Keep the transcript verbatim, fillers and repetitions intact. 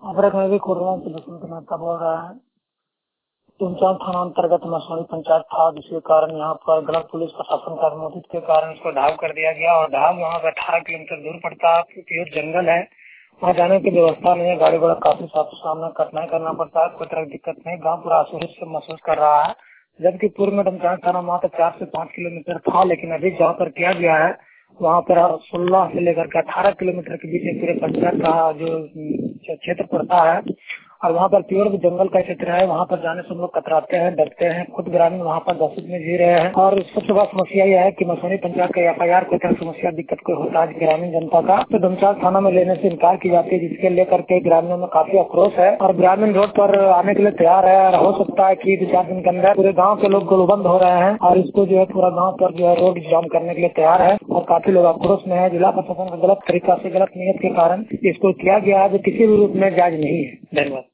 अभ्रक में भी कोरोना से बसंत मेहता बोल रहा है। तुमचांद थाना अंतर्गत मसौनी पंचायत था, जिसके कारण यहाँ पर गलत पुलिस प्रशासन का अनुमोदित के कारण इसको ढाव कर दिया गया और ढाव वहाँ से अठारह किलोमीटर दूर पड़ता है। प्योर जंगल है, वहाँ जाने की व्यवस्था नहीं है, गाड़ी घोड़ा काफी सामना कठिनाई करना पड़ता है। कोई तरह की दिक्कत नहीं, गाँव पूरा असुरक्षित से महसूस कर रहा है। जबकि पूर्व में तुमचांद थाना वहाँ तक चार से पाँच किलोमीटर था, लेकिन अभी जहाँ पर किया गया है वहाँ पर सोलह से लेकर के अठारह किलोमीटर के बीच पूरे पंचायत का जो क्षेत्र पड़ता है और वहाँ पर प्योर जंगल का क्षेत्र है। वहाँ पर जाने से हम लोग कतराते हैं, डरते हैं। खुद ग्रामीण वहाँ पर दहशत में जी रहे हैं। और सबसे बड़ा समस्या यह है कि मसौनी पंचायत का एफ आई आर कोई तरह समस्या दिक्कत कोई होता है ग्रामीण जनता का, तो धमचाल थाना में लेने से इनकार की जाती है, जिसके लेकर के ग्रामीणों में काफी आक्रोश है और ग्रामीण रोड पर आने के लिए तैयार है। और हो सकता है की दो चार दिन के अंदर पूरे गाँव के लोग गोलबंद हो रहे हैं और इसको जो है पूरा गाँव पर जो है रोड जाम करने के लिए तैयार है और काफी लोग आक्रोश में है। जिला प्रशासन का गलत तरीका से गलत नीयत के कारण इसको किया गया है, जो किसी भी रूप में जायज नहीं है। धन्यवाद।